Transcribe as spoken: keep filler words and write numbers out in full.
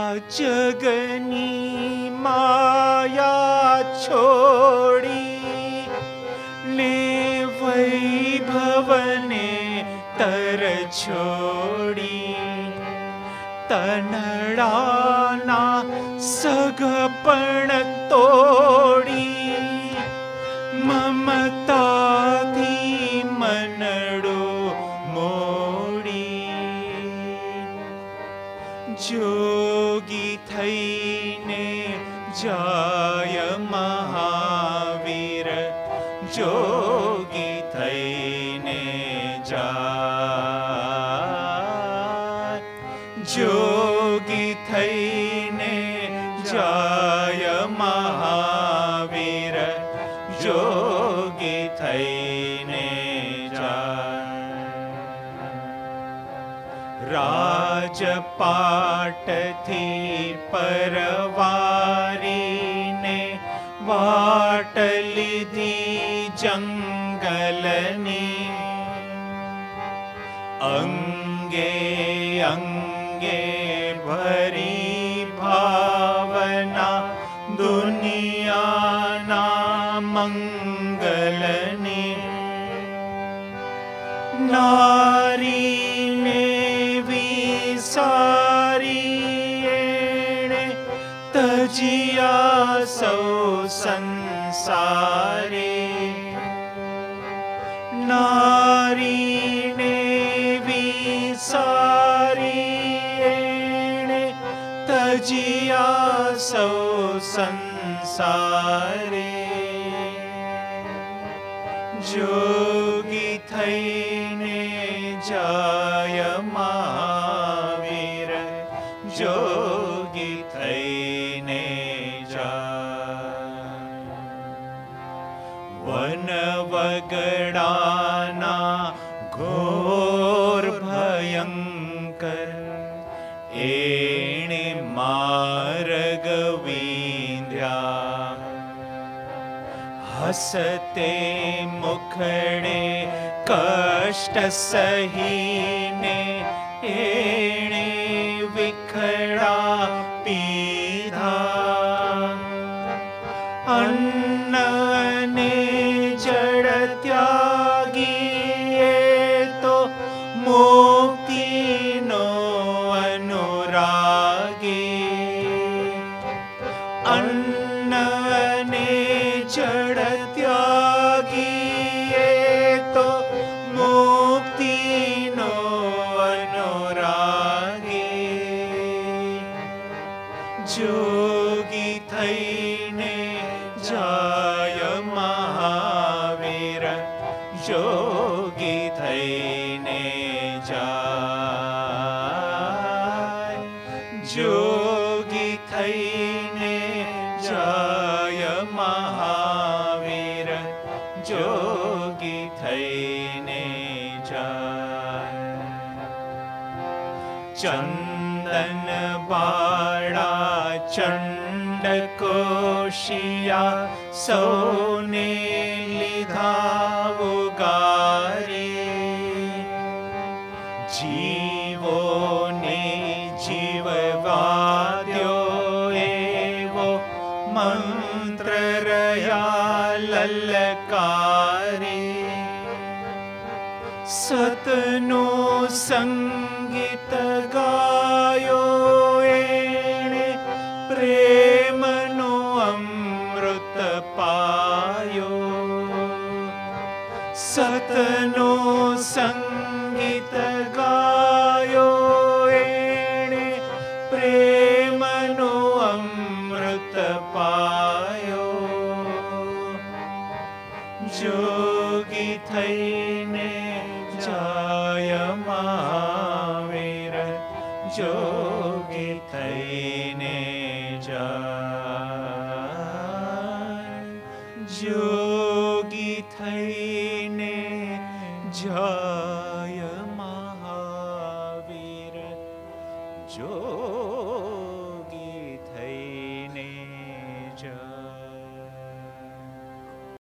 જગની માયા છોડી ને વૈભવને તર છોડી તનડાના સગપણ તોડી મમતાથી મનડો મોડી જોગી થઈને જાય મહાવીર જોગી થઈને જાય જોગી થઈને જાય મહાવીર જોગી થઈને જાય રાજપાટથી પરવારીને વાટ લીધી જંગલની અંગે અંગે ભરી ભાવના દુનિયાના મંગલની નારીને વિસારી એણે તજિયા સૌ સંસારે નારીને વિસારી એણે તજિયા સૌ સંસારે જોગી થઈને જાય મહાવીર જોગી થઈને જાય વન વગડાના ઘોર ભયંકર એણે માર્ગ વિંધ્યા હસતે મુખડે કષ્ટ સહીને એણે વિખડા પીધા અન્ન અને જળ ત્યાગી એ તો મુક્તિનો અનુરાગી અન્ન અને જળ ત્યાગી એ તો મુક્તિનો અનુરાગી જોગી થઈને જાય મહાવીર જોગી થઈને જાય જોગી થઈને જાય મહાવીર જોગી થઈને જાય ચંદન બાળા ચંડ કોશિયા સૌને લીધા ઉગારી જીવોને જીવવાદ્યો એવો મંત્ર રહ્યા લલકારી સતનું સંગીત ગાયો એણે પ્રેમનો અમૃત પાયો સતનો સંગીત ગાયો એણે પ્રેમનો અમૃત પાયો જોગી થઈને જાય મહાવીર જોગી થઈને જાય જોગી થઈને જાય મહાવીર જોગી થઈને જાય